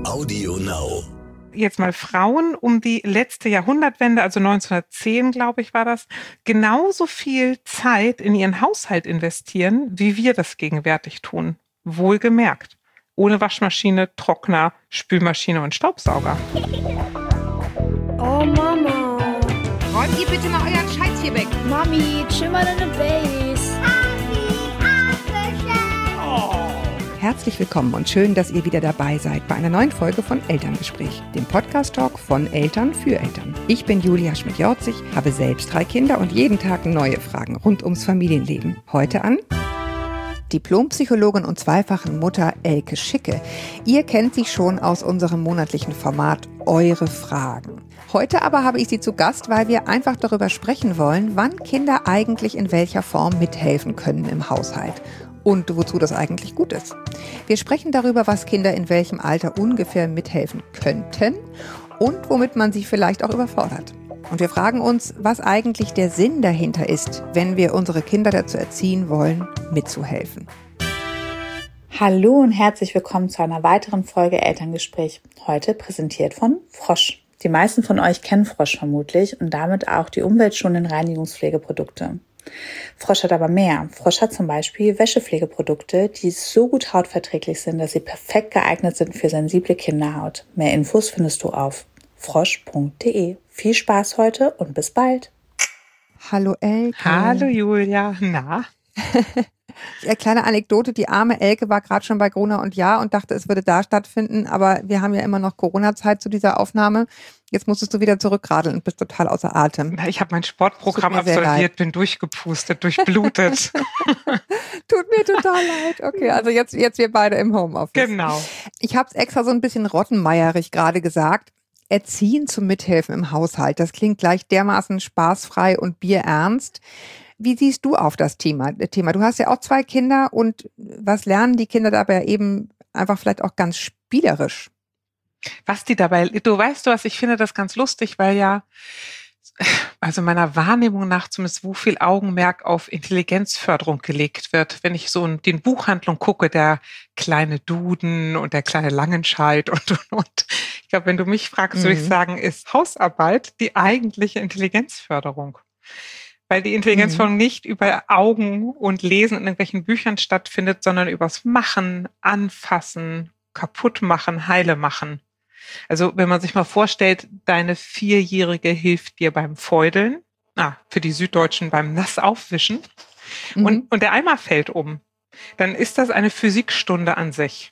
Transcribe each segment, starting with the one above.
Audio Now. Jetzt mal Frauen um die letzte Jahrhundertwende, also 1910, glaube ich, war das, genauso viel Zeit in ihren Haushalt investieren, wie wir das gegenwärtig tun. Wohlgemerkt. Ohne Waschmaschine, Trockner, Spülmaschine und Staubsauger. Oh Mama. Räumt ihr bitte mal euren Scheiß hier weg. Mami, chill mal deine Base. Herzlich willkommen und schön, dass ihr wieder dabei seid bei einer neuen Folge von Elterngespräch, dem Podcast-Talk von Eltern für Eltern. Ich bin Julia Schmidt-Jorzig, habe selbst 3 Kinder und jeden Tag neue Fragen rund ums Familienleben. Heute an Diplompsychologin und zweifachen Mutter Elke Schicke. Ihr kennt sie schon aus unserem monatlichen Format Eure Fragen. Heute aber habe ich sie zu Gast, weil wir einfach darüber sprechen wollen, wann Kinder eigentlich in welcher Form mithelfen können im Haushalt. Und wozu das eigentlich gut ist. Wir sprechen darüber, was Kinder in welchem Alter ungefähr mithelfen könnten und womit man sie vielleicht auch überfordert. Und wir fragen uns, was eigentlich der Sinn dahinter ist, wenn wir unsere Kinder dazu erziehen wollen, mitzuhelfen. Hallo und herzlich willkommen zu einer weiteren Folge Elterngespräch. Heute präsentiert von Frosch. Die meisten von euch kennen Frosch vermutlich und damit auch die umweltschonenden Reinigungspflegeprodukte. Frosch hat aber mehr. Frosch hat zum Beispiel Wäschepflegeprodukte, die so gut hautverträglich sind, dass sie perfekt geeignet sind für sensible Kinderhaut. Mehr Infos findest du auf frosch.de. Viel Spaß heute und bis bald. Hallo Elke. Hallo Julia. Na? Kleine Anekdote, die arme Elke war gerade schon bei Gruner und Jahr und dachte, es würde da stattfinden, aber wir haben ja immer noch Corona-Zeit zu dieser Aufnahme. Jetzt musstest du wieder zurückradeln und bist total außer Atem. Ich habe mein Sportprogramm absolviert, bin durchgepustet, durchblutet. Tut mir total leid. Okay, also jetzt wir beide im Homeoffice. Genau. Ich habe es extra so ein bisschen rottenmeierig gerade gesagt. Erziehen zum Mithelfen im Haushalt, das klingt gleich dermaßen spaßfrei und bierernst. Wie siehst du auf das Thema? Du hast ja auch 2 Kinder und was lernen die Kinder dabei eben einfach vielleicht auch ganz spielerisch? Was die dabei, du weißt was, ich finde das ganz lustig, weil ja, also meiner Wahrnehmung nach zumindest, wo viel Augenmerk auf Intelligenzförderung gelegt wird. Wenn ich so in den Buchhandlungen gucke, der kleine Duden und der kleine Langenscheidt und. Ich glaube, wenn du mich fragst, würde ich sagen, ist Hausarbeit die eigentliche Intelligenzförderung. Weil die Intelligenzförderung nicht über Augen und Lesen in irgendwelchen Büchern stattfindet, sondern übers Machen, Anfassen, kaputt machen, heile machen. Also wenn man sich mal vorstellt, deine 4-Jährige hilft dir beim Fäudeln, für die Süddeutschen beim Nassaufwischen und der Eimer fällt um, dann ist das eine Physikstunde an sich.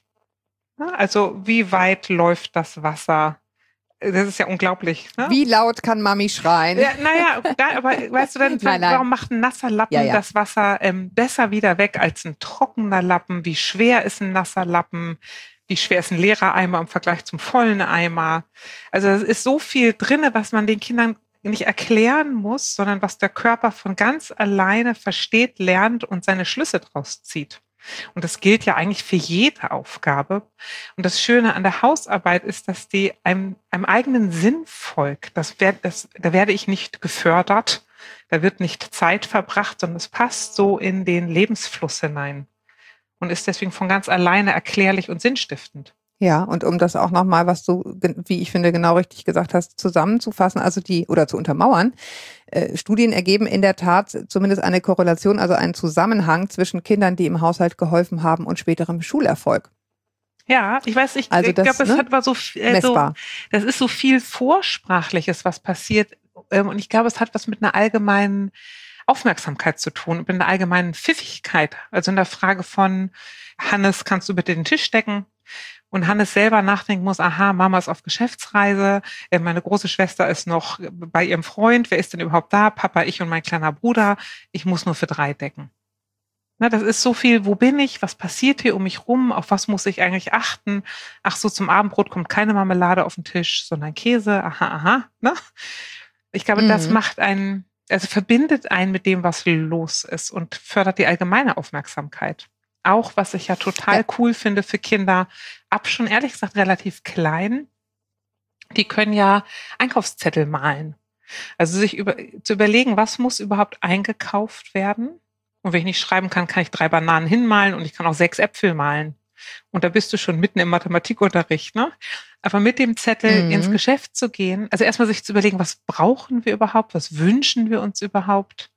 Also wie weit läuft das Wasser? Das ist ja unglaublich. Ne? Wie laut kann Mami schreien? Ja, aber weißt du denn, warum macht ein nasser Lappen das Wasser besser wieder weg als ein trockener Lappen? Wie schwer ist ein nasser Lappen? Wie schwer ist ein leerer Eimer im Vergleich zum vollen Eimer? Also es ist so viel drinne, was man den Kindern nicht erklären muss, sondern was der Körper von ganz alleine versteht, lernt und seine Schlüsse draus zieht. Und das gilt ja eigentlich für jede Aufgabe. Und das Schöne an der Hausarbeit ist, dass die einem eigenen Sinn folgt. Da werde ich nicht gefördert, da wird nicht Zeit verbracht, sondern es passt so in den Lebensfluss hinein und ist deswegen von ganz alleine erklärlich und sinnstiftend. Ja, und um das auch nochmal, was du, wie ich finde, genau richtig gesagt hast, zusammenzufassen, oder zu untermauern, Studien ergeben in der Tat zumindest eine Korrelation, also einen Zusammenhang zwischen Kindern, die im Haushalt geholfen haben und späterem Schulerfolg. Ja, ich weiß, ich glaube, das ist so viel Vorsprachliches, was passiert. Und ich glaube, es hat was mit einer allgemeinen Aufmerksamkeit zu tun, mit einer allgemeinen Pfiffigkeit. Also in der Frage von, Hannes, kannst du bitte den Tisch decken? Und Hannes selber nachdenken muss, Mama ist auf Geschäftsreise, meine große Schwester ist noch bei ihrem Freund, wer ist denn überhaupt da? Papa, ich und mein kleiner Bruder, ich muss nur für 3 decken. Na, das ist so viel, wo bin ich, was passiert hier um mich rum, auf was muss ich eigentlich achten? Ach so, zum Abendbrot kommt keine Marmelade auf den Tisch, sondern Käse, ne? Ich glaube, das macht verbindet einen mit dem, was los ist und fördert die allgemeine Aufmerksamkeit. Auch, was ich ja total cool finde für Kinder, ab schon ehrlich gesagt relativ klein, die können ja Einkaufszettel malen. Also sich zu überlegen, was muss überhaupt eingekauft werden? Und wenn ich nicht schreiben kann, kann ich 3 Bananen hinmalen und ich kann auch 6 Äpfel malen. Und da bist du schon mitten im Mathematikunterricht, ne? Aber mit dem Zettel ins Geschäft zu gehen, also erstmal sich zu überlegen, was brauchen wir überhaupt, was wünschen wir uns überhaupt?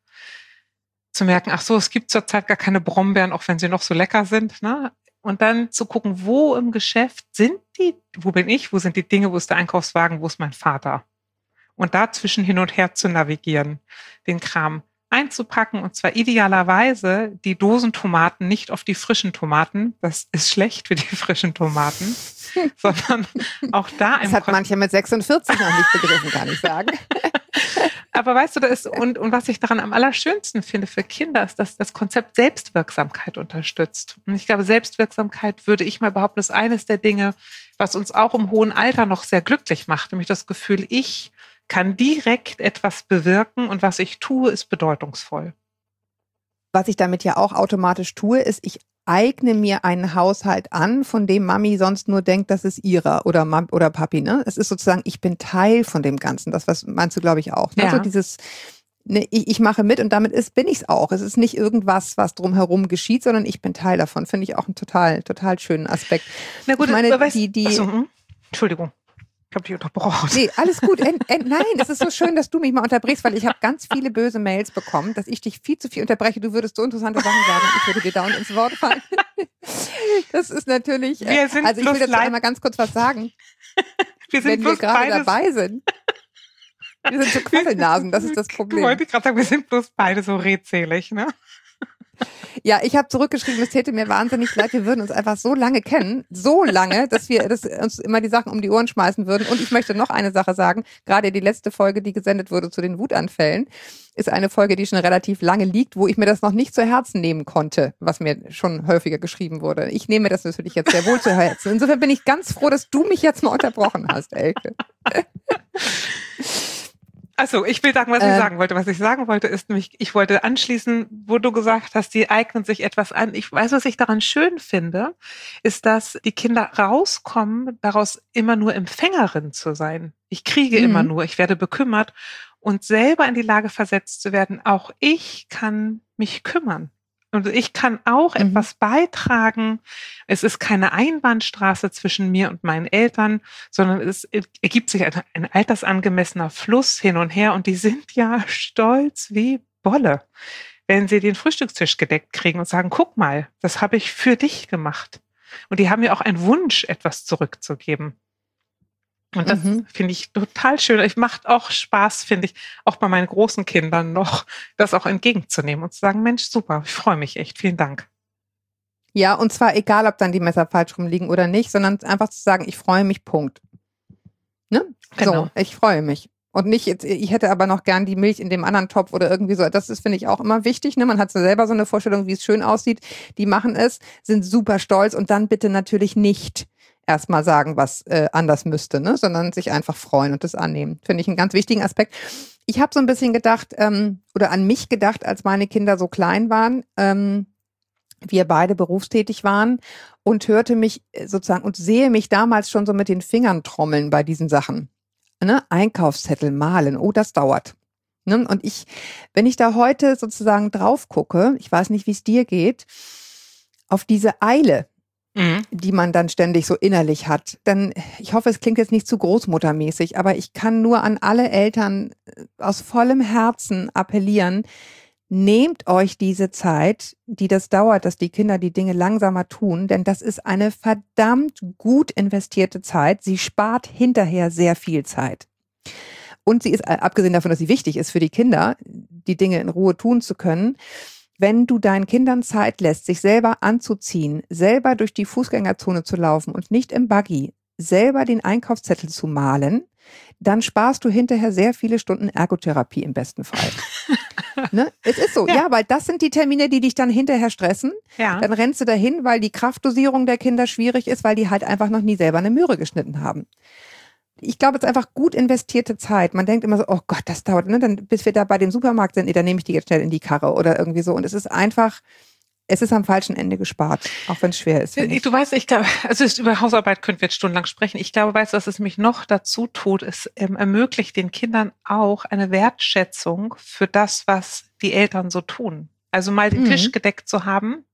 Zu merken, ach so, es gibt zurzeit gar keine Brombeeren, auch wenn sie noch so lecker sind, ne? Und dann zu gucken, wo im Geschäft sind die, wo bin ich, wo sind die Dinge, wo ist der Einkaufswagen, wo ist mein Vater? Und dazwischen hin und her zu navigieren, den Kram einzupacken, und zwar idealerweise die Dosentomaten nicht auf die frischen Tomaten, das ist schlecht für die frischen Tomaten, sondern auch da... Das hat manche mit 46 noch nicht begriffen, kann ich sagen. Aber weißt du, und was ich daran am allerschönsten finde für Kinder, ist, dass das Konzept Selbstwirksamkeit unterstützt. Und ich glaube, Selbstwirksamkeit, würde ich mal behaupten, ist eines der Dinge, was uns auch im hohen Alter noch sehr glücklich macht. Nämlich das Gefühl, ich kann direkt etwas bewirken und was ich tue, ist bedeutungsvoll. Was ich damit ja auch automatisch tue, ist, ich eigne mir einen Haushalt an, von dem Mami sonst nur denkt, das ist ihrer oder Papi, ne? Es ist sozusagen, ich bin Teil von dem Ganzen. Das was meinst du, glaube ich, auch. Ne? Ja. Also dieses, ne, ich mache mit und damit bin ich es auch. Es ist nicht irgendwas, was drumherum geschieht, sondern ich bin Teil davon. Finde ich auch einen total schönen Aspekt. Na gut, ich meine, Entschuldigung. Ich habe dich unterbrochen. Nee, alles gut. Nein, es ist so schön, dass du mich mal unterbrichst, weil ich habe ganz viele böse Mails bekommen, dass ich dich viel zu viel unterbreche. Du würdest so interessante Sachen sagen, ich würde dir dauernd ins Wort fallen. Das ist natürlich... Also ich will jetzt einmal ganz kurz was sagen. Wenn wir gerade dabei sind. Wir sind so Quasselnasen, das ist das Problem. Ich wollte gerade sagen, wir sind bloß beide so redselig, ne? Ja, ich habe zurückgeschrieben, es täte mir wahnsinnig leid, wir würden uns einfach so lange kennen, so lange, dass wir uns immer die Sachen um die Ohren schmeißen würden. Und ich möchte noch eine Sache sagen, gerade die letzte Folge, die gesendet wurde zu den Wutanfällen, ist eine Folge, die schon relativ lange liegt, wo ich mir das noch nicht zu Herzen nehmen konnte, was mir schon häufiger geschrieben wurde. Ich nehme das natürlich jetzt sehr wohl zu Herzen. Insofern bin ich ganz froh, dass du mich jetzt mal unterbrochen hast, Elke. Also, ich will sagen, was ich sagen wollte. Was ich sagen wollte, ist nämlich, ich wollte anschließen, wo du gesagt hast, die eignen sich etwas an. Ich weiß, was ich daran schön finde, ist, dass die Kinder rauskommen, daraus immer nur Empfängerin zu sein. Ich kriege immer nur, ich werde bekümmert und selber in die Lage versetzt zu werden, auch ich kann mich kümmern. Und ich kann auch etwas beitragen. Es ist keine Einbahnstraße zwischen mir und meinen Eltern, sondern es ergibt sich ein altersangemessener Fluss hin und her. Und die sind ja stolz wie Bolle, wenn sie den Frühstückstisch gedeckt kriegen und sagen, guck mal, das habe ich für dich gemacht. Und die haben ja auch einen Wunsch, etwas zurückzugeben. Und das finde ich total schön. Es macht auch Spaß, finde ich, auch bei meinen großen Kindern noch, das auch entgegenzunehmen und zu sagen, Mensch, super, ich freue mich echt, vielen Dank. Ja, und zwar egal, ob dann die Messer falsch rumliegen oder nicht, sondern einfach zu sagen, ich freue mich, Punkt. Ne? Genau. So, ich freue mich. Und nicht jetzt, ich hätte aber noch gern die Milch in dem anderen Topf oder irgendwie so. Das ist, finde ich, auch immer wichtig. Ne? Man hat so selber so eine Vorstellung, wie es schön aussieht. Die machen es, sind super stolz und dann bitte natürlich nicht erstmal sagen, was anders müsste, ne? Sondern sich einfach freuen und das annehmen. Finde ich einen ganz wichtigen Aspekt. Ich habe so ein bisschen gedacht, oder an mich gedacht, als meine Kinder so klein waren, wir beide berufstätig waren und hörte mich sozusagen und sehe mich damals schon so mit den Fingern trommeln bei diesen Sachen. Ne? Einkaufszettel malen, oh, das dauert. Ne? Und wenn ich da heute sozusagen drauf gucke, ich weiß nicht, wie es dir geht, auf diese Eile, die man dann ständig so innerlich hat. Dann, ich hoffe, es klingt jetzt nicht zu großmuttermäßig, aber ich kann nur an alle Eltern aus vollem Herzen appellieren, nehmt euch diese Zeit, die das dauert, dass die Kinder die Dinge langsamer tun, denn das ist eine verdammt gut investierte Zeit. Sie spart hinterher sehr viel Zeit. Und sie ist, abgesehen davon, dass sie wichtig ist für die Kinder, die Dinge in Ruhe tun zu können, wenn du deinen Kindern Zeit lässt, sich selber anzuziehen, selber durch die Fußgängerzone zu laufen und nicht im Buggy, selber den Einkaufszettel zu malen, dann sparst du hinterher sehr viele Stunden Ergotherapie im besten Fall. Ne? Es ist so, ja, weil das sind die Termine, die dich dann hinterher stressen. Ja. Dann rennst du dahin, weil die Kraftdosierung der Kinder schwierig ist, weil die halt einfach noch nie selber eine Möhre geschnitten haben. Ich glaube, es ist einfach gut investierte Zeit. Man denkt immer so, oh Gott, das dauert, ne? Dann, bis wir da bei dem Supermarkt sind, dann nehme ich die jetzt schnell in die Karre oder irgendwie so. Und es ist einfach, es ist am falschen Ende gespart, auch wenn es schwer ist. Du weißt, ich glaube, also über Hausarbeit könnten wir jetzt stundenlang sprechen. Ich glaube, weißt du, was es mich noch dazu tut, es ermöglicht den Kindern auch eine Wertschätzung für das, was die Eltern so tun. Also mal den Tisch gedeckt zu haben,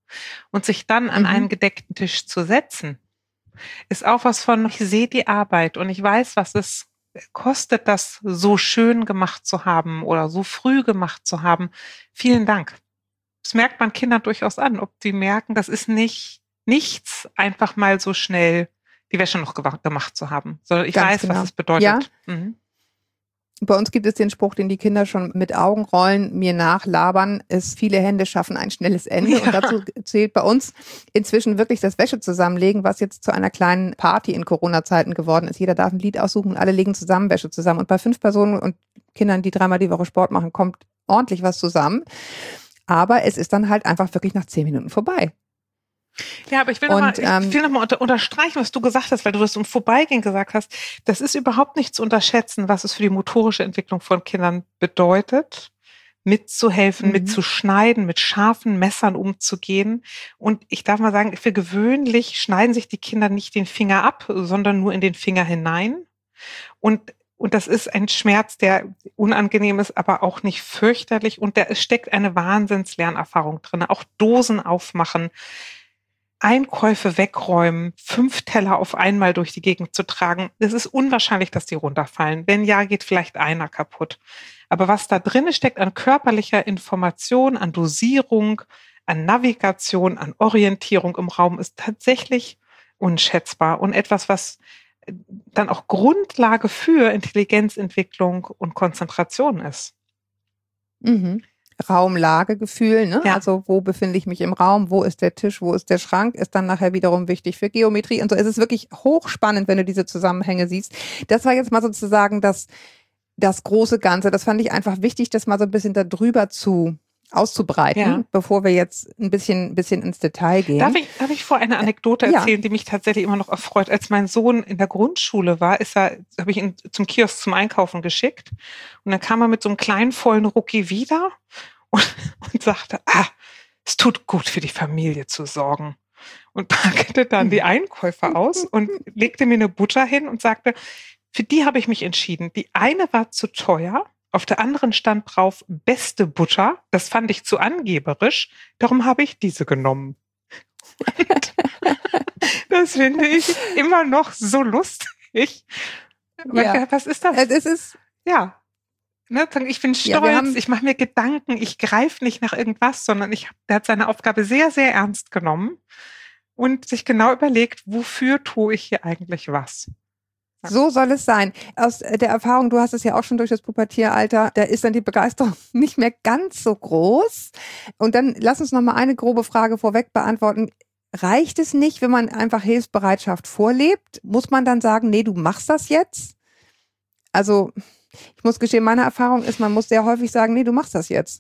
Und sich dann an einen gedeckten Tisch zu setzen, ist auch was von, ich sehe die Arbeit und ich weiß, was es kostet, das so schön gemacht zu haben oder so früh gemacht zu haben. Vielen Dank. Das merkt man Kindern durchaus an, ob die merken, das ist nichts, einfach mal so schnell die Wäsche noch gemacht zu haben, sondern ich weiß, was es bedeutet. Ja. Bei uns gibt es den Spruch, den die Kinder schon mit Augenrollen mir nachlabern, ist, viele Hände schaffen ein schnelles Ende. Ja. Und dazu zählt bei uns inzwischen wirklich das Wäsche zusammenlegen, was jetzt zu einer kleinen Party in Corona-Zeiten geworden ist. Jeder darf ein Lied aussuchen und alle legen zusammen Wäsche zusammen. Und bei 5 Personen und Kindern, die 3-mal die Woche Sport machen, kommt ordentlich was zusammen. Aber es ist dann halt einfach wirklich nach 10 Minuten vorbei. Ja, aber ich will nochmal unterstreichen, was du gesagt hast, weil du das im Vorbeigehen gesagt hast. Das ist überhaupt nicht zu unterschätzen, was es für die motorische Entwicklung von Kindern bedeutet, mitzuhelfen, mitzuschneiden, mit scharfen Messern umzugehen. Und ich darf mal sagen, für gewöhnlich schneiden sich die Kinder nicht den Finger ab, sondern nur in den Finger hinein. Und das ist ein Schmerz, der unangenehm ist, aber auch nicht fürchterlich. Und da steckt eine Wahnsinnslernerfahrung drin. Auch Dosen aufmachen, Einkäufe wegräumen, 5 Teller auf einmal durch die Gegend zu tragen. Es ist unwahrscheinlich, dass die runterfallen. Wenn ja, geht vielleicht einer kaputt. Aber was da drin steckt an körperlicher Information, an Dosierung, an Navigation, an Orientierung im Raum, ist tatsächlich unschätzbar und etwas, was dann auch Grundlage für Intelligenzentwicklung und Konzentration ist. Raumlagegefühl, ne? Ja. Also wo befinde ich mich im Raum, wo ist der Tisch, wo ist der Schrank, ist dann nachher wiederum wichtig für Geometrie und so. Es ist wirklich hochspannend, wenn du diese Zusammenhänge siehst. Das war jetzt mal sozusagen das große Ganze. Das fand ich einfach wichtig, das mal so ein bisschen darüber auszubreiten, bevor wir jetzt ein bisschen ins Detail gehen. Darf ich vor eine Anekdote erzählen, die mich tatsächlich immer noch erfreut? Als mein Sohn in der Grundschule war, habe ich ihn zum Kiosk zum Einkaufen geschickt und dann kam er mit so einem kleinen vollen Rucki wieder und sagte, es tut gut für die Familie zu sorgen. Und packte dann die Einkäufe aus und legte mir eine Butter hin und sagte, für die habe ich mich entschieden. Die eine war zu teuer, auf der anderen stand drauf, beste Butter. Das fand ich zu angeberisch. Darum habe ich diese genommen. Das finde ich immer noch so lustig. Ja. Was ist das? Es ist, ja. Ich bin stolz, ich mache mir Gedanken, ich greife nicht nach irgendwas, sondern der hat seine Aufgabe sehr, sehr ernst genommen und sich genau überlegt, wofür tue ich hier eigentlich was. So soll es sein. Aus der Erfahrung, du hast es ja auch schon durch das Pubertieralter, da ist dann die Begeisterung nicht mehr ganz so groß. Und dann lass uns noch mal eine grobe Frage vorweg beantworten. Reicht es nicht, wenn man einfach Hilfsbereitschaft vorlebt? Muss man dann sagen, nee, du machst das jetzt? Also, ich muss gestehen, meine Erfahrung ist, man muss sehr häufig sagen, nee, du machst das jetzt.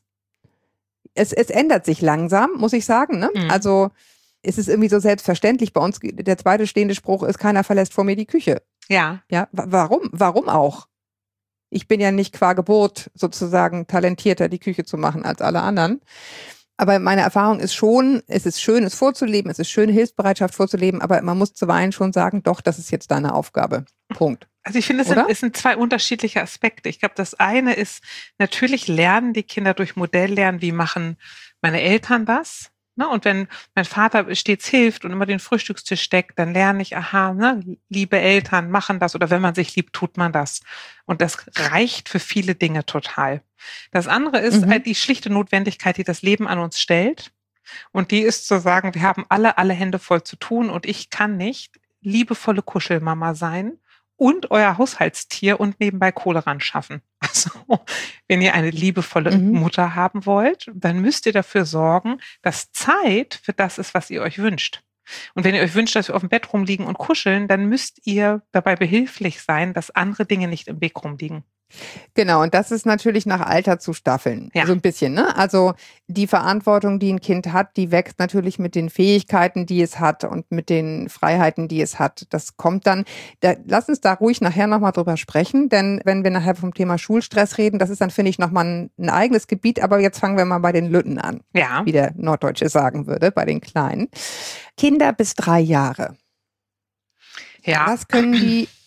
Es ändert sich langsam, muss ich sagen, ne? Also, es ist irgendwie so selbstverständlich. Bei uns, der zweite stehende Spruch ist, keiner verlässt vor mir die Küche. Ja. Ja, warum? Warum auch? Ich bin ja nicht qua Geburt sozusagen talentierter, die Küche zu machen als alle anderen. Aber meine Erfahrung ist schon, es ist schön, es vorzuleben, es ist schön, Hilfsbereitschaft vorzuleben, aber man muss zuweilen schon sagen, doch, das ist jetzt deine Aufgabe. Punkt. Also ich finde, es sind 2 unterschiedliche Aspekte. Ich glaube, das eine ist, natürlich lernen die Kinder durch Modelllernen, wie machen meine Eltern das? Ne? Und wenn mein Vater stets hilft und immer den Frühstückstisch deckt, dann lerne ich, liebe Eltern machen das, oder wenn man sich liebt, tut man das. Und das reicht für viele Dinge total. Das andere ist halt die schlichte Notwendigkeit, die das Leben an uns stellt. Und die ist zu sagen, wir haben alle Hände voll zu tun und ich kann nicht liebevolle Kuschelmama sein und euer Haushaltstier und nebenbei Kohle ran schaffen. Also, wenn ihr eine liebevolle Mutter haben wollt, dann müsst ihr dafür sorgen, dass Zeit für das ist, was ihr euch wünscht. Und wenn ihr euch wünscht, dass wir auf dem Bett rumliegen und kuscheln, dann müsst ihr dabei behilflich sein, dass andere Dinge nicht im Weg rumliegen. Genau, und das ist natürlich nach Alter zu staffeln, so ein bisschen, ne? Also die Verantwortung, die ein Kind hat, die wächst natürlich mit den Fähigkeiten, die es hat und mit den Freiheiten, die es hat. Das kommt dann, lass uns da ruhig nachher nochmal drüber sprechen, denn wenn wir nachher vom Thema Schulstress reden, das ist dann, finde ich, nochmal ein eigenes Gebiet, aber jetzt fangen wir mal bei den Lütten an, wie der Norddeutsche sagen würde, bei den Kleinen. Kinder bis 3 Jahre. Ja. Was können die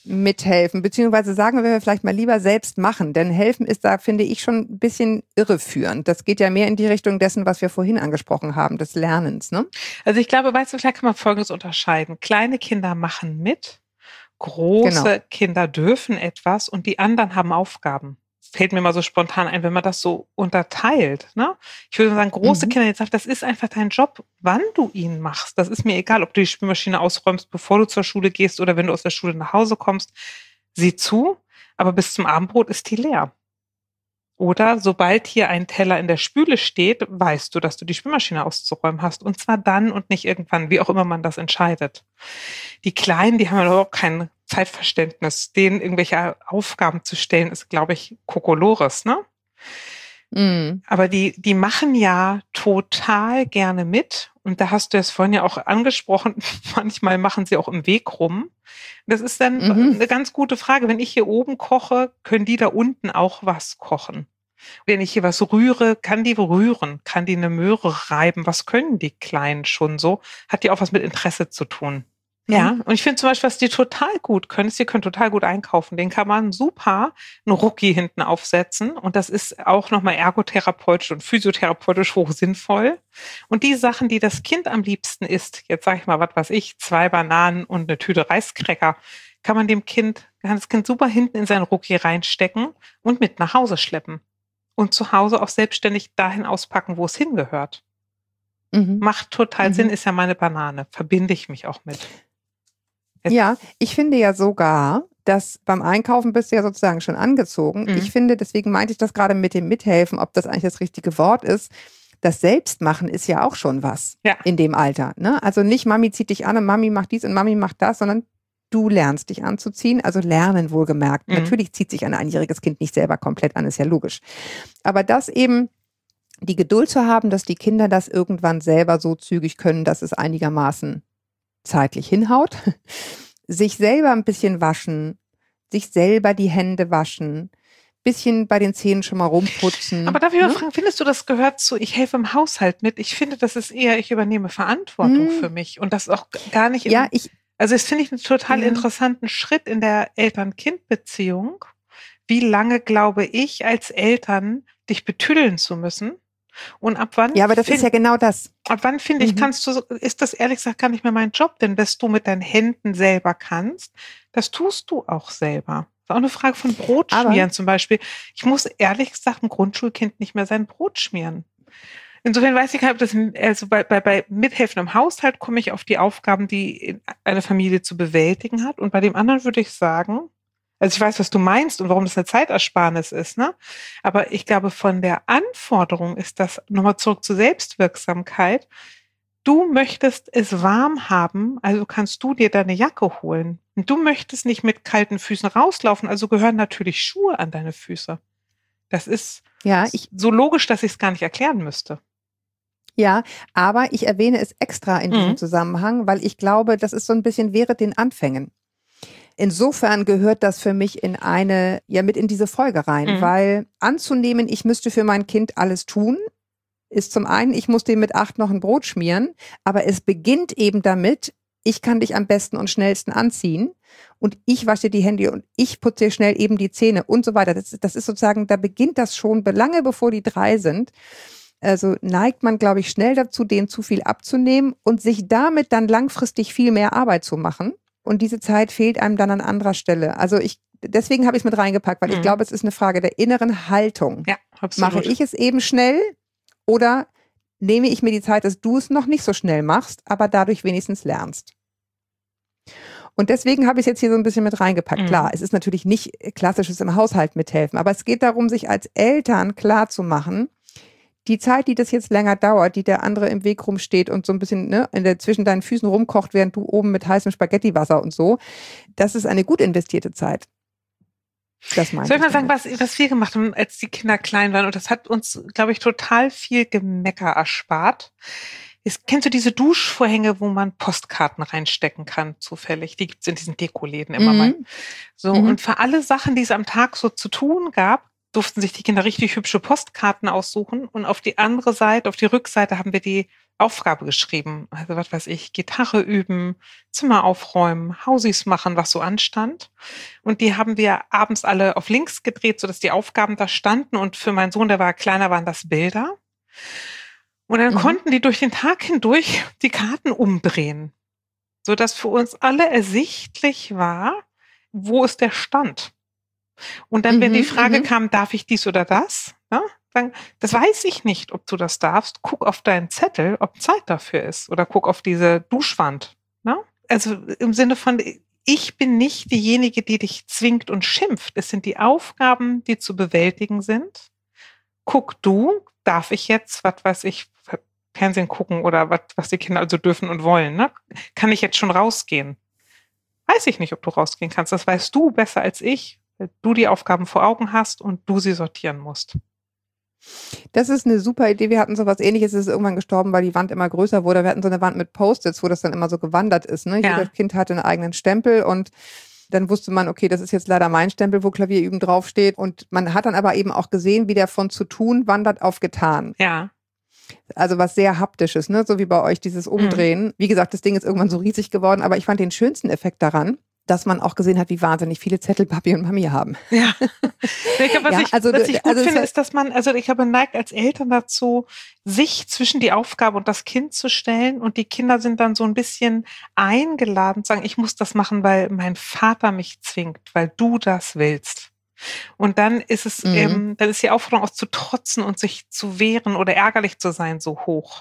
mithelfen, beziehungsweise sagen wir vielleicht mal lieber selbst machen, denn helfen ist da, finde ich, schon ein bisschen irreführend. Das geht ja mehr in die Richtung dessen, was wir vorhin angesprochen haben, des Lernens, ne? Also ich glaube, weißt du, klar kann man Folgendes unterscheiden. Kleine Kinder machen mit, große Kinder dürfen etwas und die anderen haben Aufgaben. Fällt mir mal so spontan ein, wenn man das so unterteilt, ne? Ich würde sagen, große Kinder, jetzt sagt, das ist einfach dein Job, wann du ihn machst. Das ist mir egal, ob du die Spülmaschine ausräumst, bevor du zur Schule gehst oder wenn du aus der Schule nach Hause kommst. Sieh zu, aber bis zum Abendbrot ist die leer. Oder sobald hier ein Teller in der Spüle steht, weißt du, dass du die Spülmaschine auszuräumen hast. Und zwar dann und nicht irgendwann, wie auch immer man das entscheidet. Die Kleinen, die haben ja überhaupt kein Zeitverständnis. Denen irgendwelche Aufgaben zu stellen, ist, glaube ich, Kokolores, ne? Aber die machen ja total gerne mit. Und da hast du es vorhin ja auch angesprochen, manchmal machen sie auch im Weg rum. Das ist dann eine ganz gute Frage. Wenn ich hier oben koche, können die da unten auch was kochen? Wenn ich hier was rühre, kann die rühren? Kann die eine Möhre reiben? Was können die Kleinen schon so? Hat die auch was mit Interesse zu tun? Ja, und ich finde zum Beispiel, was die total gut können, ist, die können total gut einkaufen. Den kann man super einen Rucki hinten aufsetzen. Und das ist auch nochmal ergotherapeutisch und physiotherapeutisch hoch sinnvoll. Und die Sachen, die das Kind am liebsten isst, jetzt sage ich mal, was weiß ich, 2 Bananen und eine Tüte Reiskräcker, kann das Kind super hinten in seinen Rucki reinstecken und mit nach Hause schleppen. Und zu Hause auch selbstständig dahin auspacken, wo es hingehört. Macht total Sinn, ist ja meine Banane. Verbinde ich mich auch mit. Ja, ich finde ja sogar, dass beim Einkaufen bist du ja sozusagen schon angezogen. Ich finde, deswegen meinte ich das gerade mit dem Mithelfen, ob das eigentlich das richtige Wort ist. Das Selbstmachen ist ja auch schon was in dem Alter, ne? Also nicht Mami zieht dich an und Mami macht dies und Mami macht das, sondern du lernst dich anzuziehen, also lernen wohlgemerkt. Natürlich zieht sich ein einjähriges Kind nicht selber komplett an, ist ja logisch. Aber das eben, die Geduld zu haben, dass die Kinder das irgendwann selber so zügig können, dass es einigermaßen zeitlich hinhaut, sich selber ein bisschen waschen, sich selber die Hände waschen, bisschen bei den Zähnen schon mal rumputzen. Aber darf ich mal fragen, findest du, das gehört zu, ich helfe im Haushalt mit? Ich finde, das ist eher, ich übernehme Verantwortung für mich und das auch gar nicht. Also das finde ich einen total interessanten Schritt in der Eltern-Kind-Beziehung. Wie lange glaube ich als Eltern, dich betüdeln zu müssen? Und ab wann? Ja, aber das ist ja genau das. Ab wann finde ich, ist das ehrlich gesagt gar nicht mehr mein Job, denn was du mit deinen Händen selber kannst, das tust du auch selber. Das ist auch eine Frage von Brotschmieren zum Beispiel. Ich muss ehrlich gesagt ein Grundschulkind nicht mehr sein Brot schmieren. Insofern weiß ich gar nicht, ob das, also bei Mithelfen im Haushalt komme ich auf die Aufgaben, die eine Familie zu bewältigen hat. Und bei dem anderen würde ich sagen, also ich weiß, was du meinst und warum das eine Zeitersparnis ist, ne? Aber ich glaube, von der Anforderung ist das, nochmal zurück zur Selbstwirksamkeit. Du möchtest es warm haben, also kannst du dir deine Jacke holen. Und du möchtest nicht mit kalten Füßen rauslaufen, also gehören natürlich Schuhe an deine Füße. Das ist so logisch, dass ich es gar nicht erklären müsste. Ja, aber ich erwähne es extra in diesem Zusammenhang, weil ich glaube, das ist so ein bisschen während den Anfängen. Insofern gehört das für mich mit in diese Folge rein, weil anzunehmen, ich müsste für mein Kind alles tun, ist zum einen, ich muss dem mit 8 noch ein Brot schmieren, aber es beginnt eben damit, ich kann dich am besten und schnellsten anziehen und ich wasche die Hände und ich putze dir schnell eben die Zähne und so weiter. Das ist sozusagen, da beginnt das schon lange bevor die 3 sind. Also neigt man, glaube ich, schnell dazu, denen zu viel abzunehmen und sich damit dann langfristig viel mehr Arbeit zu machen. Und diese Zeit fehlt einem dann an anderer Stelle. Also deswegen habe ich es mit reingepackt, weil ich glaube, es ist eine Frage der inneren Haltung. Ja, absolut. Mache ich es eben schnell oder nehme ich mir die Zeit, dass du es noch nicht so schnell machst, aber dadurch wenigstens lernst? Und deswegen habe ich es jetzt hier so ein bisschen mit reingepackt. Klar, es ist natürlich nicht klassisches im Haushalt mithelfen, aber es geht darum, sich als Eltern klar zu machen, die Zeit, die das jetzt länger dauert, die der andere im Weg rumsteht und so ein bisschen zwischen deinen Füßen rumkocht, während du oben mit heißem Spaghettiwasser und so, das ist eine gut investierte Zeit. Das meine ich. Soll ich mal sagen, was wir gemacht haben, als die Kinder klein waren, und das hat uns, glaube ich, total viel Gemecker erspart. Kennst du diese Duschvorhänge, wo man Postkarten reinstecken kann, zufällig? Die gibt's in diesen Dekoläden immer mal. So, und für alle Sachen, die es am Tag so zu tun gab, durften sich die Kinder richtig hübsche Postkarten aussuchen und auf die andere Seite, auf die Rückseite haben wir die Aufgabe geschrieben. Also was weiß ich, Gitarre üben, Zimmer aufräumen, Hausis machen, was so anstand. Und die haben wir abends alle auf links gedreht, sodass die Aufgaben da standen. Und für meinen Sohn, der war kleiner, waren das Bilder. Und dann konnten die durch den Tag hindurch die Karten umdrehen, sodass für uns alle ersichtlich war, wo ist der Stand. Und dann, wenn die Frage kam, darf ich dies oder das? Ja, dann, das weiß ich nicht, ob du das darfst. Guck auf deinen Zettel, ob Zeit dafür ist. Oder guck auf diese Duschwand. Ja? Also im Sinne von, ich bin nicht diejenige, die dich zwingt und schimpft. Es sind die Aufgaben, die zu bewältigen sind. Guck du, darf ich jetzt, was weiß ich, Fernsehen gucken oder was die Kinder also dürfen und wollen. Ne? Kann ich jetzt schon rausgehen? Weiß ich nicht, ob du rausgehen kannst. Das weißt du besser als ich, weil du die Aufgaben vor Augen hast und du sie sortieren musst. Das ist eine super Idee. Wir hatten sowas Ähnliches, es ist irgendwann gestorben, weil die Wand immer größer wurde. Wir hatten so eine Wand mit Post-its, wo das dann immer so gewandert ist. Ne? Ja. Jedes Kind hatte einen eigenen Stempel und dann wusste man, okay, das ist jetzt leider mein Stempel, wo Klavier üben draufsteht. Und man hat dann aber eben auch gesehen, wie der von zu tun wandert auf getan. Ja. Also was sehr haptisches, ne? So wie bei euch dieses Umdrehen. Wie gesagt, das Ding ist irgendwann so riesig geworden, aber ich fand den schönsten Effekt daran, dass man auch gesehen hat, wie wahnsinnig viele Zettel Papi und Mami haben. Ja. Was ich gut finde, ist, dass man, also ich habe neigt als Eltern dazu, sich zwischen die Aufgabe und das Kind zu stellen und die Kinder sind dann so ein bisschen eingeladen zu sagen, ich muss das machen, weil mein Vater mich zwingt, weil du das willst. Und dann ist es, dann ist die Aufforderung auch zu trotzen und sich zu wehren oder ärgerlich zu sein so hoch.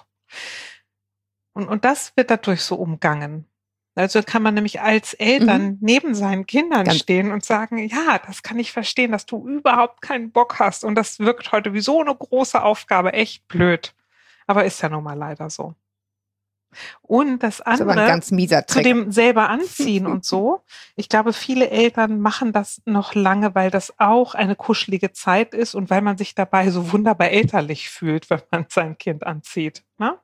Und das wird dadurch so umgangen. Also kann man nämlich als Eltern neben seinen Kindern stehen und sagen, ja, das kann ich verstehen, dass du überhaupt keinen Bock hast und das wirkt heute wie so eine große Aufgabe, echt blöd. Aber ist ja nun mal leider so. Und das andere, das ist aber ein ganz mieser Trick. Zu dem selber anziehen und so. Ich glaube, viele Eltern machen das noch lange, weil das auch eine kuschelige Zeit ist und weil man sich dabei so wunderbar elterlich fühlt, wenn man sein Kind anzieht. Ne?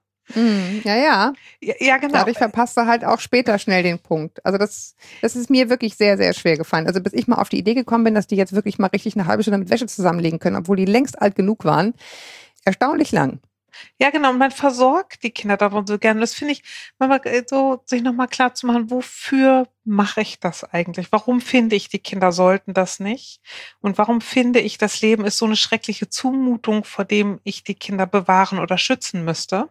Ja, genau. Dadurch verpasst du halt auch später schnell den Punkt. Also das ist mir wirklich sehr, sehr schwer gefallen. Also bis ich mal auf die Idee gekommen bin, dass die jetzt wirklich mal richtig eine halbe Stunde mit Wäsche zusammenlegen können, obwohl die längst alt genug waren. Erstaunlich lang. Ja, genau. Und man versorgt die Kinder darum so gerne. Das finde ich, so sich nochmal klar zu machen, wofür mache ich das eigentlich? Warum finde ich, die Kinder sollten das nicht? Und warum finde ich, das Leben ist so eine schreckliche Zumutung, vor dem ich die Kinder bewahren oder schützen müsste?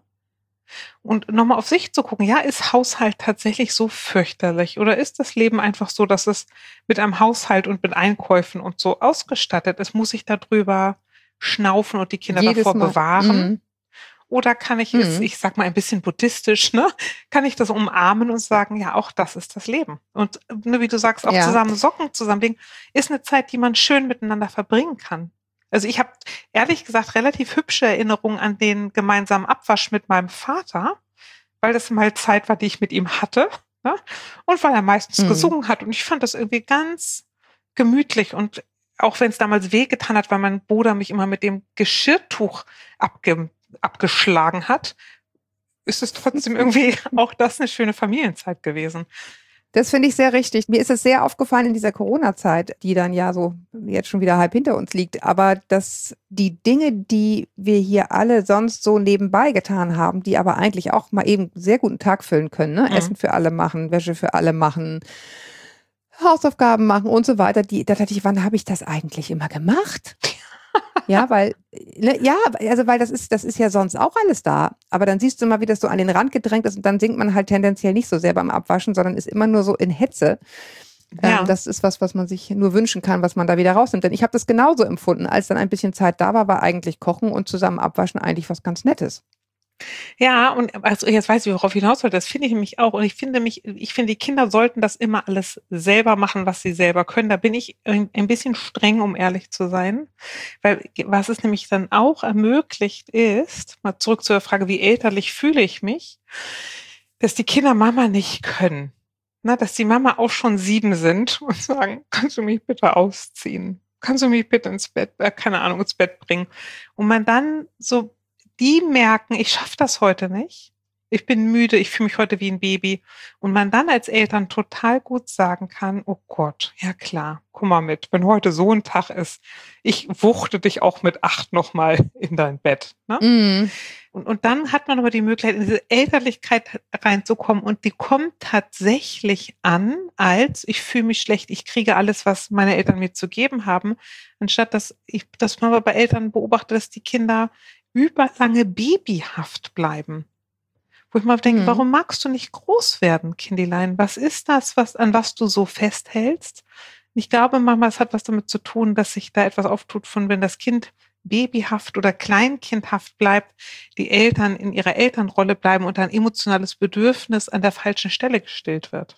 Und nochmal auf sich zu gucken, ja, ist Haushalt tatsächlich so fürchterlich? Oder ist das Leben einfach so, dass es mit einem Haushalt und mit Einkäufen und so ausgestattet ist? Muss ich darüber schnaufen und die Kinder davor bewahren? Oder kann ich es, ich sag mal ein bisschen buddhistisch, ne, kann ich das umarmen und sagen, ja, auch das ist das Leben. Und wie du sagst, auch zusammen Socken zusammenlegen, ist eine Zeit, die man schön miteinander verbringen kann. Also ich habe ehrlich gesagt relativ hübsche Erinnerungen an den gemeinsamen Abwasch mit meinem Vater, weil das mal Zeit war, die ich mit ihm hatte, ne? Und weil er meistens gesungen hat. Und ich fand das irgendwie ganz gemütlich. Und auch wenn es damals wehgetan hat, weil mein Bruder mich immer mit dem Geschirrtuch abgeschlagen hat, ist es trotzdem irgendwie auch das eine schöne Familienzeit gewesen. Das finde ich sehr richtig. Mir ist es sehr aufgefallen in dieser Corona-Zeit, die dann ja so jetzt schon wieder halb hinter uns liegt, aber dass die Dinge, die wir hier alle sonst so nebenbei getan haben, die aber eigentlich auch mal eben sehr guten Tag füllen können, ne? Essen für alle machen, Wäsche für alle machen, Hausaufgaben machen und so weiter. Da dachte ich, wann habe ich das eigentlich immer gemacht? Ja, weil das ist ja sonst auch alles da. Aber dann siehst du mal, wie das so an den Rand gedrängt ist und dann singt man halt tendenziell nicht so sehr beim Abwaschen, sondern ist immer nur so in Hetze. Ja. Das ist was man sich nur wünschen kann, was man da wieder rausnimmt. Denn ich habe das genauso empfunden. Als dann ein bisschen Zeit da war eigentlich Kochen und zusammen abwaschen eigentlich was ganz Nettes. Ja, und also jetzt weiß ich, worauf ich hinaus wollte. Das finde ich nämlich auch. Und ich finde, die Kinder sollten das immer alles selber machen, was sie selber können. Da bin ich ein bisschen streng, um ehrlich zu sein. Weil was es nämlich dann auch ermöglicht ist, mal zurück zu der Frage, wie elterlich fühle ich mich, dass die Kinder Mama nicht können. Na, dass die Mama auch schon 7 sind und sagen, kannst du mich bitte ausziehen? Kannst du mich bitte ins Bett bringen? Und man dann so die merken, ich schaffe das heute nicht. ich bin müde, ich fühle mich heute wie ein Baby. Und man dann als Eltern total gut sagen kann, oh Gott, ja klar, guck mal mit, wenn heute so ein Tag ist, ich wuchte dich auch mit 8 nochmal in dein Bett. Ne? Mm. Und dann hat man aber die Möglichkeit, in diese Elterlichkeit reinzukommen und die kommt tatsächlich an, als ich fühle mich schlecht, ich kriege alles, was meine Eltern mir zu geben haben, anstatt dass man aber bei Eltern beobachtet, dass die Kinder überlange babyhaft bleiben. Wo ich mal denke, warum magst du nicht groß werden, Kindilein? Was ist das, an was du so festhältst? Ich glaube, manchmal, es hat was damit zu tun, dass sich da etwas auftut von, wenn das Kind babyhaft oder kleinkindhaft bleibt, die Eltern in ihrer Elternrolle bleiben und ein emotionales Bedürfnis an der falschen Stelle gestillt wird.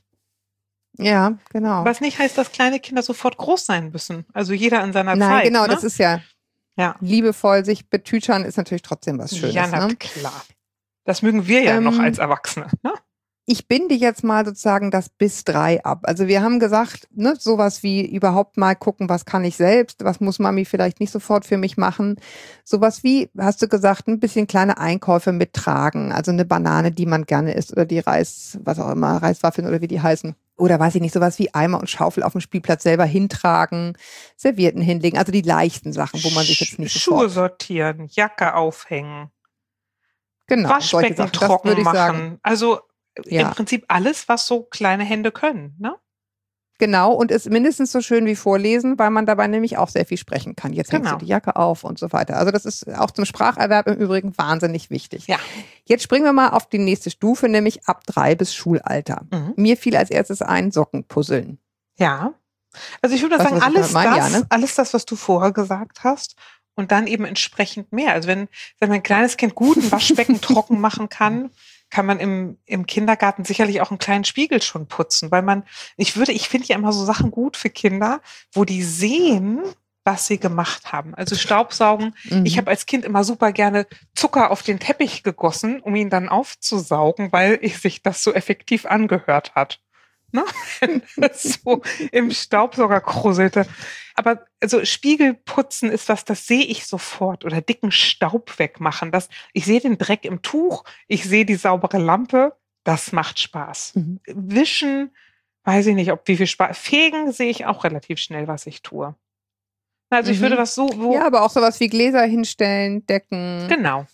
Ja, genau. Was nicht heißt, dass kleine Kinder sofort groß sein müssen. Also jeder in seiner Zeit. Nein, genau, ne? Das ist ja liebevoll sich betütern ist natürlich trotzdem was Schönes. Ja, na klar. Das mögen wir ja noch als Erwachsene. Ne? Ich binde jetzt mal sozusagen das bis 3 ab. Also wir haben gesagt, ne, sowas wie überhaupt mal gucken, was kann ich selbst, was muss Mami vielleicht nicht sofort für mich machen. Sowas wie, hast du gesagt, ein bisschen kleine Einkäufe mittragen. Also eine Banane, die man gerne isst oder die Reiswaffeln oder wie die heißen. Oder weiß ich nicht, sowas wie Eimer und Schaufel auf dem Spielplatz selber hintragen, Servietten hinlegen. Also die leichten Sachen, wo man sich jetzt nicht Schuhe sortieren, Jacke aufhängen. Genau, Waschbecken trocken machen. Sagen. Also im Prinzip alles, was so kleine Hände können, ne? Genau, und ist mindestens so schön wie vorlesen, weil man dabei nämlich auch sehr viel sprechen kann. Jetzt hängst du die Jacke auf und so weiter. Also das ist auch zum Spracherwerb im Übrigen wahnsinnig wichtig. Ja. Jetzt springen wir mal auf die nächste Stufe, nämlich ab 3 bis Schulalter. Mir fiel als erstes ein, Socken puzzeln. Ja. Also ich würde sagen, alles das, was du vorher gesagt hast, und dann eben entsprechend mehr. Also wenn ein kleines Kind gut ein Waschbecken trocken machen kann man im Kindergarten sicherlich auch einen kleinen Spiegel schon putzen, weil ich finde ja immer so Sachen gut für Kinder, wo die sehen, was sie gemacht haben. Also Staubsaugen. Ich habe als Kind immer super gerne Zucker auf den Teppich gegossen, um ihn dann aufzusaugen, weil sich das so effektiv angehört hat. Ne? Wenn das so im Staubsauger krusselte. Aber also Spiegelputzen ist was, das sehe ich sofort. Oder dicken Staub wegmachen. Ich sehe den Dreck im Tuch, ich sehe die saubere Lampe. Das macht Spaß. Wischen, weiß ich nicht, wie viel Spaß. Fegen sehe ich auch relativ schnell, was ich tue. Also ich würde das so... Ja, aber auch sowas wie Gläser hinstellen, Decken. Genau.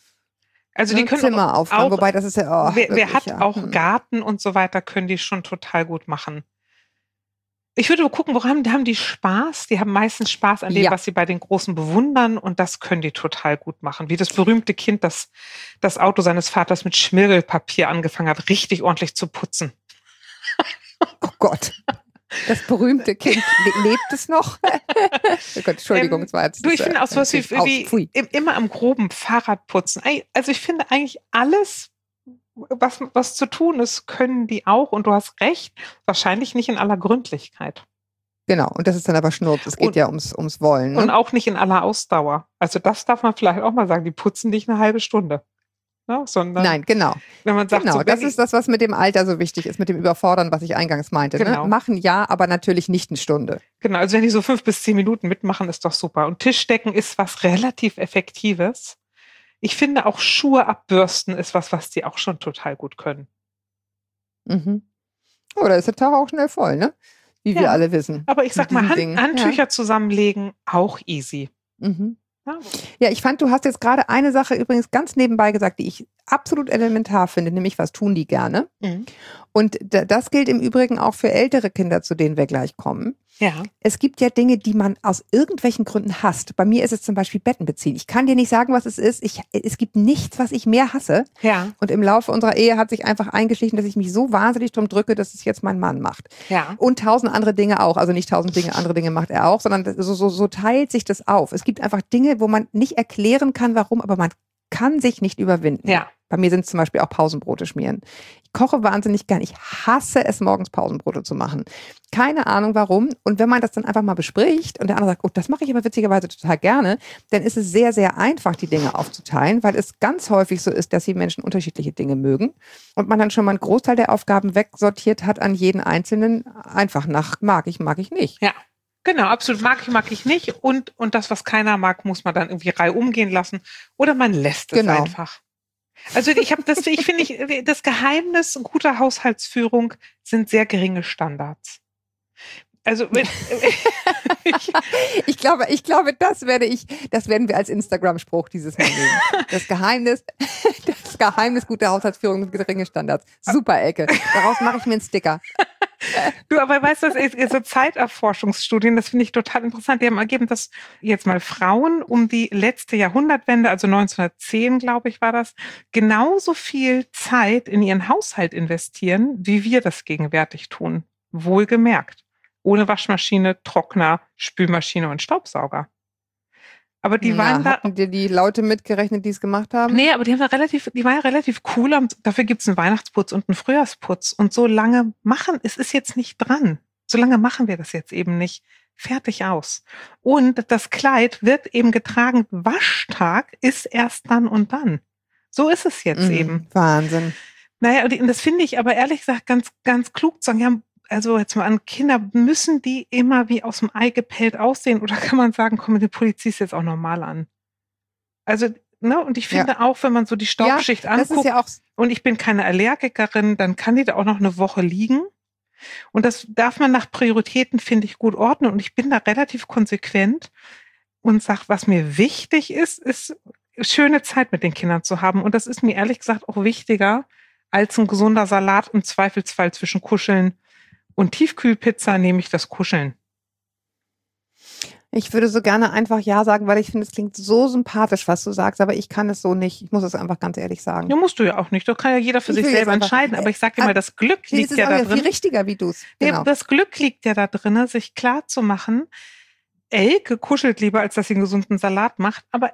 Also die können Zimmer aufräumen, wobei das ist ja wer hat auch Garten und so weiter, können die schon total gut machen. Ich würde gucken, woran haben die Spaß? Die haben meistens Spaß an dem, was sie bei den Großen bewundern, und das können die total gut machen. Wie das berühmte Kind, das Auto seines Vaters mit Schmirgelpapier angefangen hat, richtig ordentlich zu putzen. Oh Gott. Das berühmte Kind, lebt es noch? Oh Gott, Entschuldigung, es war jetzt... Ich finde auch so was wie immer am groben Fahrradputzen. Also ich finde eigentlich alles, was zu tun ist, können die auch. Und du hast recht, wahrscheinlich nicht in aller Gründlichkeit. Genau, und das ist dann aber Schnurz. Es geht ja ums Wollen. Ne? Und auch nicht in aller Ausdauer. Also das darf man vielleicht auch mal sagen, die putzen nicht eine halbe Stunde. Ne, sondern nein, genau. Wenn man sagt, genau, das ist das, was mit dem Alter so wichtig ist, mit dem Überfordern, was ich eingangs meinte. Genau. Ne? Machen ja, aber natürlich nicht eine Stunde. Genau, also wenn die so 5 bis 10 Minuten mitmachen, ist doch super. Und Tischdecken ist was relativ Effektives. Ich finde auch Schuhe abbürsten ist was die auch schon total gut können. Oh, da ist der Tag auch schnell voll, ne? Wie wir alle wissen. Aber ich sag mal, Handtücher zusammenlegen, auch easy. Ja, ich fand, du hast jetzt gerade eine Sache übrigens ganz nebenbei gesagt, die ich absolut elementar finde, nämlich was tun die gerne. Und das gilt im Übrigen auch für ältere Kinder, zu denen wir gleich kommen. Ja. Es gibt ja Dinge, die man aus irgendwelchen Gründen hasst. Bei mir ist es zum Beispiel Betten beziehen. Ich kann dir nicht sagen, was es ist. Es gibt nichts, was ich mehr hasse. Ja. Und im Laufe unserer Ehe hat sich einfach eingeschlichen, dass ich mich so wahnsinnig drum drücke, dass es jetzt mein Mann macht. Ja. Und 1000 andere Dinge auch. Also nicht 1000 Dinge, andere Dinge macht er auch, sondern so teilt sich das auf. Es gibt einfach Dinge, wo man nicht erklären kann, warum, aber man kann sich nicht überwinden. Ja. Bei mir sind es zum Beispiel auch Pausenbrote schmieren. Ich koche wahnsinnig gern. Ich hasse es, morgens Pausenbrote zu machen. Keine Ahnung warum. Und wenn man das dann einfach mal bespricht und der andere sagt, oh, das mache ich aber witzigerweise total gerne, dann ist es sehr, sehr einfach, die Dinge aufzuteilen, weil es ganz häufig so ist, dass die Menschen unterschiedliche Dinge mögen und man dann schon mal einen Großteil der Aufgaben wegsortiert hat an jeden Einzelnen, einfach nach mag ich nicht. Ja. Genau, absolut. Mag ich nicht. Und das, was keiner mag, muss man dann irgendwie reihum gehen lassen. Oder man lässt es einfach. Also ich finde, das Geheimnis guter Haushaltsführung sind sehr geringe Standards. Also ich glaube, das werden wir als Instagram-Spruch dieses Mal nehmen. Das Geheimnis guter Haushaltsführung sind geringe Standards. Super, Elke. Daraus mache ich mir einen Sticker. Du, aber weißt du, so Zeiterforschungsstudien, das finde ich total interessant. Die haben ergeben, dass jetzt mal Frauen um die letzte Jahrhundertwende, also 1910, glaube ich, war das, genauso viel Zeit in ihren Haushalt investieren, wie wir das gegenwärtig tun. Wohlgemerkt. Ohne Waschmaschine, Trockner, Spülmaschine und Staubsauger. Aber die waren da. Hatten dir die Leute mitgerechnet, die es gemacht haben? Nee, aber die waren relativ cool. Dafür gibt es einen Weihnachtsputz und einen Frühjahrsputz. Und so lange es ist jetzt nicht dran. So lange machen wir das jetzt eben nicht. Fertig aus. Und das Kleid wird eben getragen. Waschtag ist erst dann und dann. So ist es jetzt eben. Wahnsinn. Naja, und das finde ich aber ehrlich gesagt ganz, ganz klug zu sagen, ja, also jetzt mal an Kinder, müssen die immer wie aus dem Ei gepellt aussehen oder kann man sagen, komm, die Polizei ist jetzt auch normal an? Also, ne, und ich finde auch, wenn man so die Staubschicht anguckt, das ist ja auch, und ich bin keine Allergikerin, dann kann die da auch noch eine Woche liegen. Und das darf man nach Prioritäten, finde ich, gut ordnen. Und ich bin da relativ konsequent und sage, was mir wichtig ist schöne Zeit mit den Kindern zu haben. Und das ist mir ehrlich gesagt auch wichtiger als ein gesunder Salat im Zweifelsfall zwischen Kuscheln und Tiefkühlpizza, nehme ich das Kuscheln. Ich würde so gerne einfach Ja sagen, weil ich finde, es klingt so sympathisch, was du sagst, aber ich kann es so nicht. Ich muss es einfach ganz ehrlich sagen. Ja, musst du ja auch nicht. Da kann ja jeder für sich selber entscheiden. Aber ich sage dir mal, das Glück liegt ja da drin. Viel richtiger, wie du es. Genau. Das Glück liegt ja da drin, sich klar zu machen, Elke kuschelt lieber, als dass sie einen gesunden Salat macht. Aber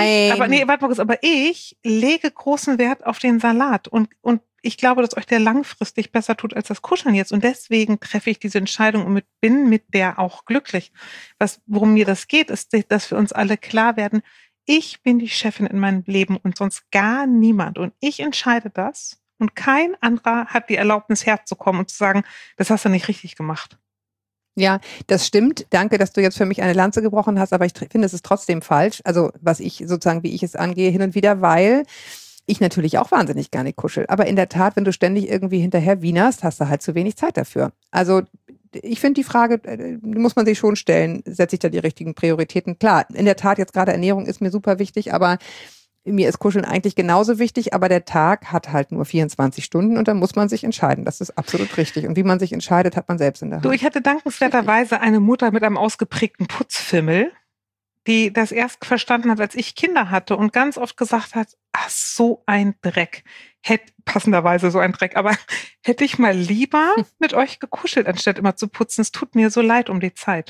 ich lege großen Wert auf den Salat. Und ich glaube, dass euch der langfristig besser tut als das Kuscheln jetzt. Und deswegen treffe ich diese Entscheidung und bin mit der auch glücklich. Worum mir das geht, ist, dass wir uns alle klar werden, ich bin die Chefin in meinem Leben und sonst gar niemand. Und ich entscheide das. Und kein anderer hat die Erlaubnis herzukommen und zu sagen, das hast du nicht richtig gemacht. Ja, das stimmt. Danke, dass du jetzt für mich eine Lanze gebrochen hast, aber ich finde, es ist trotzdem falsch. Also was ich sozusagen, wie ich es angehe, hin und wieder, weil ich natürlich auch wahnsinnig gerne kuschel. Aber in der Tat, wenn du ständig irgendwie hinterher wienerst, hast du halt zu wenig Zeit dafür. Also ich finde die Frage, die muss man sich schon stellen, setze ich da die richtigen Prioritäten? Klar, in der Tat, jetzt gerade Ernährung ist mir super wichtig, aber mir ist Kuscheln eigentlich genauso wichtig, aber der Tag hat halt nur 24 Stunden und dann muss man sich entscheiden. Das ist absolut richtig. Und wie man sich entscheidet, hat man selbst in der Hand. Du, ich hatte dankenswerterweise eine Mutter mit einem ausgeprägten Putzfimmel, die das erst verstanden hat, als ich Kinder hatte und ganz oft gesagt hat, ach, so ein Dreck. Passenderweise so ein Dreck, aber hätte ich mal lieber mit euch gekuschelt, anstatt immer zu putzen. Es tut mir so leid um die Zeit.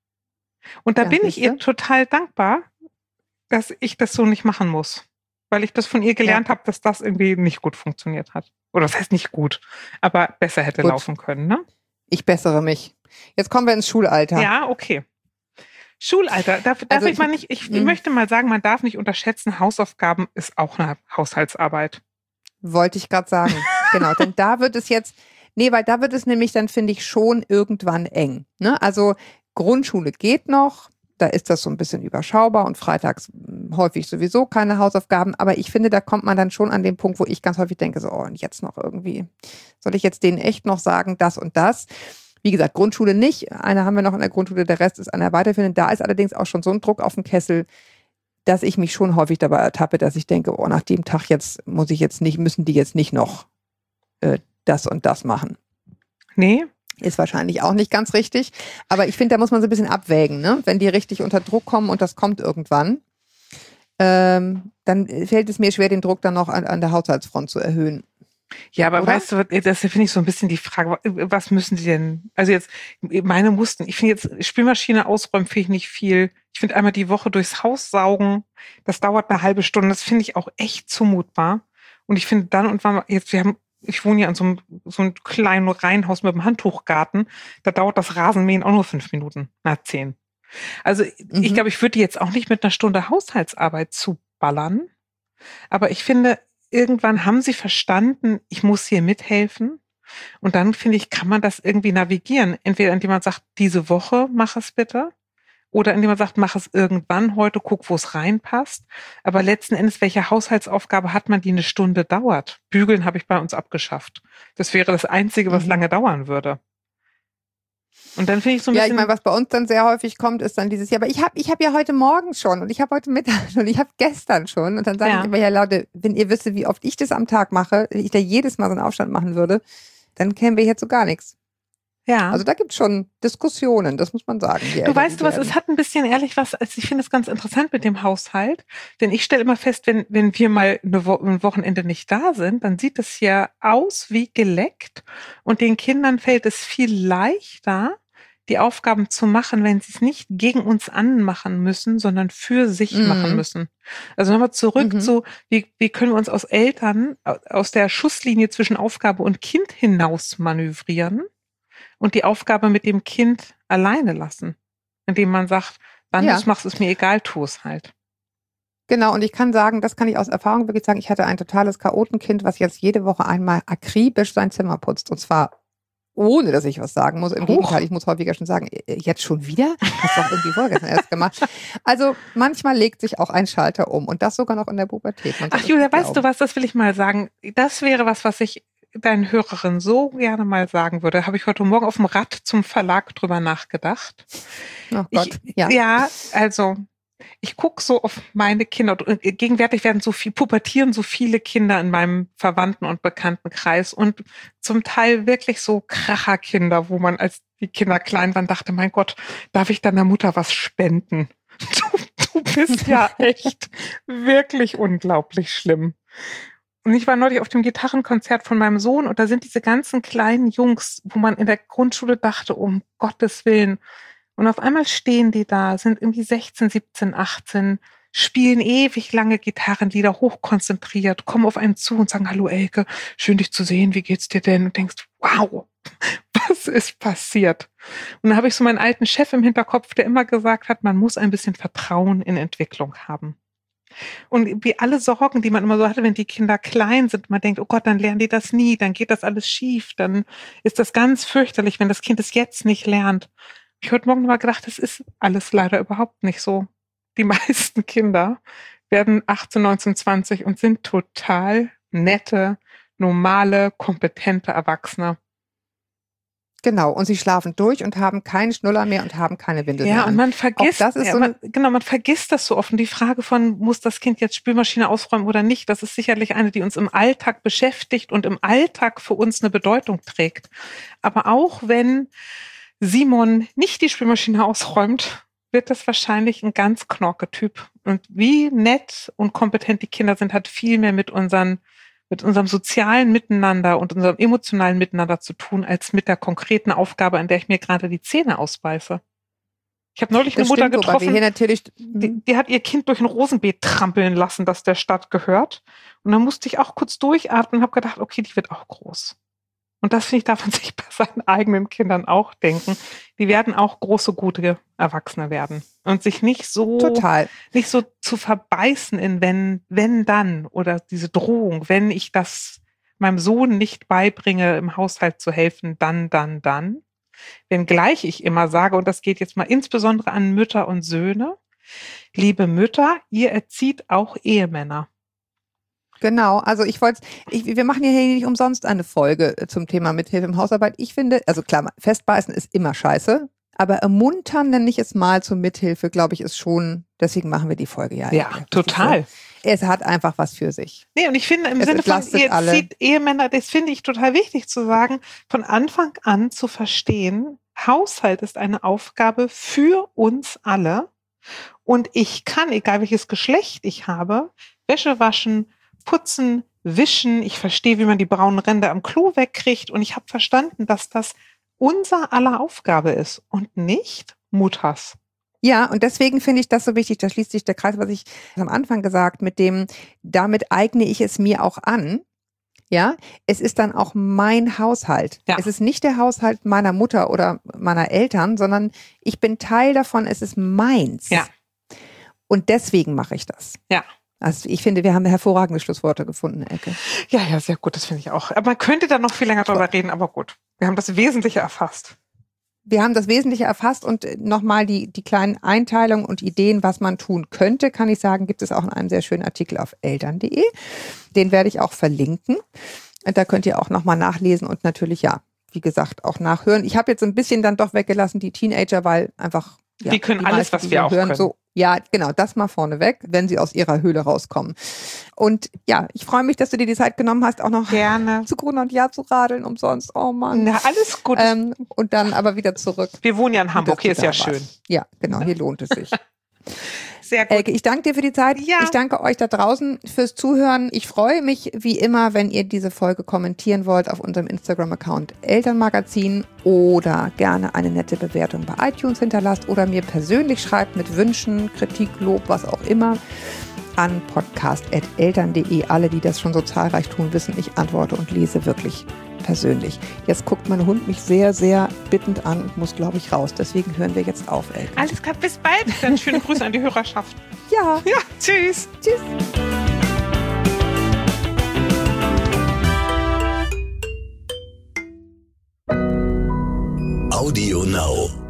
Und da bin ich ihr total dankbar, dass ich das so nicht machen muss. Weil ich das von ihr gelernt habe, dass das irgendwie nicht gut funktioniert hat. Oder das heißt nicht gut, aber besser hätte laufen können, ne? Ich bessere mich. Jetzt kommen wir ins Schulalter. Ja, okay. Schulalter, ich möchte mal sagen, man darf nicht unterschätzen, Hausaufgaben ist auch eine Haushaltsarbeit. Wollte ich gerade sagen. Genau, denn da wird es jetzt, weil da wird es nämlich dann, finde ich, schon irgendwann eng. Ne? Also Grundschule geht noch, da ist das so ein bisschen überschaubar und freitags häufig sowieso keine Hausaufgaben. Aber ich finde, da kommt man dann schon an den Punkt, wo ich ganz häufig denke, so, und jetzt noch irgendwie, soll ich jetzt denen echt noch sagen, das und das? Wie gesagt, Grundschule nicht. Eine haben wir noch in der Grundschule, der Rest ist an der Weiterführenden. Da ist allerdings auch schon so ein Druck auf den Kessel, dass ich mich schon häufig dabei ertappe, dass ich denke, nach dem Tag jetzt müssen die jetzt nicht noch das und das machen. Nee. Ist wahrscheinlich auch nicht ganz richtig. Aber ich finde, da muss man so ein bisschen abwägen, ne? Wenn die richtig unter Druck kommen und das kommt irgendwann, dann fällt es mir schwer, den Druck dann noch an der Haushaltsfront zu erhöhen. Ja, aber weißt du, das finde ich so ein bisschen die Frage, was müssen die denn, also jetzt, ich finde jetzt Spülmaschine ausräumen, finde ich nicht viel. Ich finde einmal die Woche durchs Haus saugen, das dauert eine halbe Stunde, das finde ich auch echt zumutbar. Und ich finde dann und wann, ich wohne ja in so einem kleinen Reihenhaus mit einem Handtuchgarten, da dauert das Rasenmähen auch nur 5 Minuten, 10. Also ich glaube, ich würde die jetzt auch nicht mit einer Stunde Haushaltsarbeit zuballern, aber ich finde, irgendwann haben sie verstanden, ich muss hier mithelfen. Und dann, finde ich, kann man das irgendwie navigieren. Entweder indem man sagt, diese Woche mach es bitte. Oder indem man sagt, mach es irgendwann heute, guck, wo es reinpasst. Aber letzten Endes, welche Haushaltsaufgabe hat man, die eine Stunde dauert? Bügeln habe ich bei uns abgeschafft. Das wäre das Einzige, was lange dauern würde. Und dann finde ich so ein bisschen... Ja, ich meine, was bei uns dann sehr häufig kommt, ist dann dieses Jahr, aber ich hab ja heute Morgen schon und ich habe heute Mittag schon, ich habe gestern schon. Und dann sage ich immer, ja Leute, wenn ihr wüsstet, wie oft ich das am Tag mache, ich da jedes Mal so einen Aufstand machen würde, dann kämen wir hier zu gar nichts. Ja. Also da gibt es schon Diskussionen, das muss man sagen. Du weißt du was, es hat ein bisschen ehrlich was, also ich finde es ganz interessant mit dem Haushalt, denn ich stelle immer fest, wenn wir mal ein Wochenende nicht da sind, dann sieht es ja aus wie geleckt und den Kindern fällt es viel leichter, die Aufgaben zu machen, wenn sie es nicht gegen uns anmachen müssen, sondern für sich machen müssen. Also nochmal zurück zu, wie können wir uns als Eltern aus der Schusslinie zwischen Aufgabe und Kind hinaus manövrieren und die Aufgabe mit dem Kind alleine lassen, indem man sagt, wann du es machst, ist mir egal, tu es halt. Genau, und ich kann sagen, das kann ich aus Erfahrung wirklich sagen, ich hatte ein totales Chaotenkind, was jetzt jede Woche einmal akribisch sein Zimmer putzt, und zwar ohne, dass ich was sagen muss. Im Gegenteil, ich muss häufiger schon sagen, jetzt schon wieder? Hast du doch irgendwie vorgestern erst gemacht. Also manchmal legt sich auch ein Schalter um und das sogar noch in der Pubertät. Ach Julia, weißt du was, das will ich mal sagen. Das wäre was ich deinen Hörerinnen so gerne mal sagen würde. Habe ich heute Morgen auf dem Rad zum Verlag drüber nachgedacht. Oh Gott, ja, also... Ich gucke so auf meine Kinder. Gegenwärtig pubertieren so viele Kinder in meinem Verwandten- und Bekanntenkreis und zum Teil wirklich so Kracherkinder, wo man, als die Kinder klein waren, dachte, mein Gott, darf ich deiner Mutter was spenden? Du bist ja echt wirklich unglaublich schlimm. Und ich war neulich auf dem Gitarrenkonzert von meinem Sohn und da sind diese ganzen kleinen Jungs, wo man in der Grundschule dachte, um Gottes Willen. Und auf einmal stehen die da, sind irgendwie 16, 17, 18, spielen ewig lange Gitarrenlieder, hochkonzentriert, kommen auf einen zu und sagen, hallo Elke, schön dich zu sehen, wie geht's dir denn? Und denkst, wow, was ist passiert? Und dann habe ich so meinen alten Chef im Hinterkopf, der immer gesagt hat, man muss ein bisschen Vertrauen in Entwicklung haben. Und wie alle Sorgen, die man immer so hatte, wenn die Kinder klein sind, man denkt, oh Gott, dann lernen die das nie, dann geht das alles schief, dann ist das ganz fürchterlich, wenn das Kind es jetzt nicht lernt. Ich habe heute Morgen mal gedacht, das ist alles leider überhaupt nicht so. Die meisten Kinder werden 18, 19, 20 und sind total nette, normale, kompetente Erwachsene. Genau, und sie schlafen durch und haben keinen Schnuller mehr und haben keine Windel mehr. Ja, und man vergisst, man vergisst das so oft. Und die Frage von, muss das Kind jetzt Spülmaschine ausräumen oder nicht, das ist sicherlich eine, die uns im Alltag beschäftigt und im Alltag für uns eine Bedeutung trägt. Aber auch wenn Simon nicht die Spülmaschine ausräumt, wird das wahrscheinlich ein ganz Knorke-Typ. Und wie nett und kompetent die Kinder sind, hat viel mehr mit unserem sozialen Miteinander und unserem emotionalen Miteinander zu tun, als mit der konkreten Aufgabe, an der ich mir gerade die Zähne ausbeiße. Ich habe neulich eine Mutter getroffen, die hat ihr Kind durch ein Rosenbeet trampeln lassen, das der Stadt gehört. Und dann musste ich auch kurz durchatmen und habe gedacht, okay, die wird auch groß. Und das, finde ich, darf man sich bei seinen eigenen Kindern auch denken. Die werden auch große, gute Erwachsene werden. Und sich nicht so zu verbeißen in wenn dann oder diese Drohung, wenn ich das meinem Sohn nicht beibringe, im Haushalt zu helfen, dann. Wenngleich ich immer sage, und das geht jetzt mal insbesondere an Mütter und Söhne, liebe Mütter, ihr erzieht auch Ehemänner. Genau, also wir machen ja hier nicht umsonst eine Folge zum Thema Mithilfe im Hausarbeit. Ich finde, also klar, festbeißen ist immer scheiße, aber ermuntern, nenne ich es mal zur Mithilfe, glaube ich, ist schon, deswegen machen wir die Folge ja. Ja, total. Es hat einfach was für sich. Nee, und ich finde im Sinne von, ihr erzieht Ehemänner, das finde ich total wichtig zu sagen, von Anfang an zu verstehen, Haushalt ist eine Aufgabe für uns alle und ich kann, egal welches Geschlecht ich habe, Wäsche waschen, putzen, wischen, ich verstehe, wie man die braunen Ränder am Klo wegkriegt und ich habe verstanden, dass das unser aller Aufgabe ist und nicht Mutters. Ja, und deswegen finde ich das so wichtig, da schließt sich der Kreis, was ich am Anfang gesagt, damit eigne ich es mir auch an. Ja, es ist dann auch mein Haushalt. Ja. Es ist nicht der Haushalt meiner Mutter oder meiner Eltern, sondern ich bin Teil davon, es ist meins. Ja. Und deswegen mache ich das. Ja. Also ich finde, wir haben hervorragende Schlussworte gefunden, Elke. Ja, sehr gut, das finde ich auch. Aber man könnte da noch viel länger drüber reden, aber gut. Wir haben das Wesentliche erfasst. wir haben das Wesentliche erfasst und nochmal die kleinen Einteilungen und Ideen, was man tun könnte, kann ich sagen, gibt es auch in einem sehr schönen Artikel auf eltern.de. Den werde ich auch verlinken. Da könnt ihr auch nochmal nachlesen und natürlich, ja, wie gesagt, auch nachhören. Ich habe jetzt ein bisschen dann doch weggelassen, die Teenager, weil einfach... Ja, die können alles, was wir auch hören. So, ja, genau, das mal vorneweg, wenn sie aus ihrer Höhle rauskommen. Und ja, ich freue mich, dass du dir die Zeit genommen hast, auch noch gerne zu Grund und Jahr zu radeln umsonst. Oh Mann. Na, alles gut. Und dann aber wieder zurück. Wir wohnen ja in Hamburg, hier ist ja schön. Ja, genau, hier lohnt es sich. Sehr gut. Elke, ich danke dir für die Zeit. Ja. Ich danke euch da draußen fürs Zuhören. Ich freue mich wie immer, wenn ihr diese Folge kommentieren wollt auf unserem Instagram-Account Elternmagazin oder gerne eine nette Bewertung bei iTunes hinterlasst oder mir persönlich schreibt mit Wünschen, Kritik, Lob, was auch immer an podcast@eltern.de. Alle, die das schon so zahlreich tun, wissen, ich antworte und lese wirklich persönlich. Jetzt guckt mein Hund mich sehr, sehr bittend an und muss, glaube ich, raus. Deswegen hören wir jetzt auf, Elke. Alles klar, bis bald. Dann schöne Grüße an die Hörerschaft. Ja. Ja, tschüss. Tschüss. Audio Now.